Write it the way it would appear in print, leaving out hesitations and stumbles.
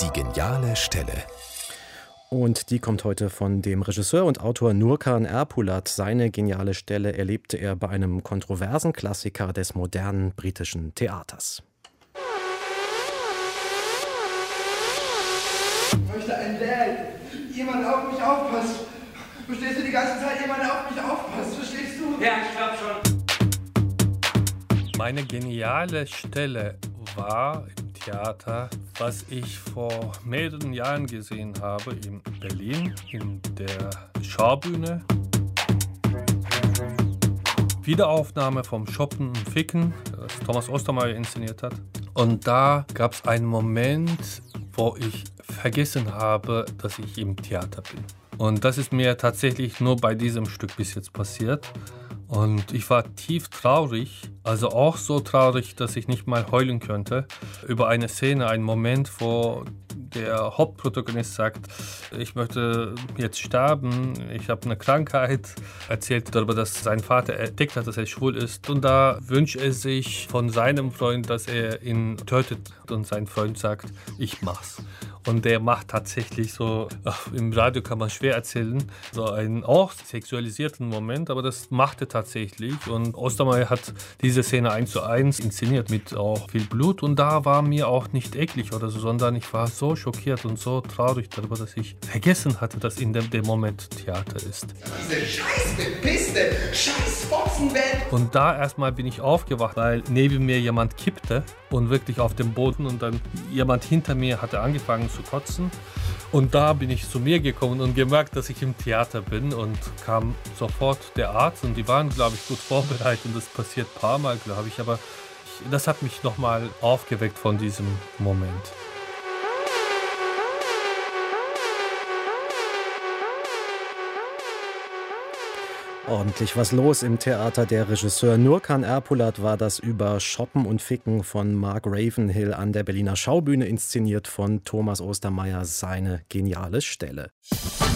Die geniale Stelle. Und die kommt heute von dem Regisseur und Autor Nurkan Erpulat. Seine geniale Stelle erlebte er bei einem kontroversen Klassiker des modernen britischen Theaters. Ich möchte ein Dad. Jemand auf mich aufpasst. Verstehst du, die ganze Zeit jemand auf mich aufpasst? Verstehst du? Ja, ich glaub schon. Meine geniale Stelle war im Theater, was ich vor mehreren Jahren gesehen habe in Berlin, in der Schaubühne. Wiederaufnahme vom Shoppen und Ficken, das Thomas Ostermayer inszeniert hat. Und da gab es einen Moment, wo ich vergessen habe, dass ich im Theater bin. Und das ist mir tatsächlich nur bei diesem Stück bis jetzt passiert. Und ich war tief traurig, also auch so traurig, dass ich nicht mal heulen könnte, über eine Szene, einen Moment, wo der Hauptprotagonist sagt, ich möchte jetzt sterben, ich habe eine Krankheit, erzählt darüber, dass sein Vater entdeckt hat, dass er schwul ist. Und da wünscht er sich von seinem Freund, dass er ihn tötet. Und sein Freund sagt, ich mach's. Und der macht tatsächlich so, im Radio kann man schwer erzählen, so einen auch sexualisierten Moment, aber das macht er tatsächlich. Und Ostermayer hat diese Szene 1:1 inszeniert mit auch viel Blut. Und da war mir auch nicht eklig oder so, sondern ich war so schockiert und so traurig darüber, dass ich vergessen hatte, dass in dem Moment Theater ist. Diese scheiß bepisste, scheiß Fotzenwelt. Und da erstmal bin ich aufgewacht, weil neben mir jemand kippte und wirklich auf dem Boden und dann jemand hinter mir hatte angefangen zu kotzen. Und da bin ich zu mir gekommen und gemerkt, dass ich im Theater bin und kam sofort der Arzt und die waren, glaube ich, gut vorbereitet und das passiert ein paar Mal, glaube ich, aber das hat mich nochmal aufgeweckt von diesem Moment. Ordentlich was los im Theater. Der Regisseur Nurkan Erpulat war das über Shoppen und Ficken von Mark Ravenhill an der Berliner Schaubühne inszeniert von Thomas Ostermayer, seine geniale Stelle.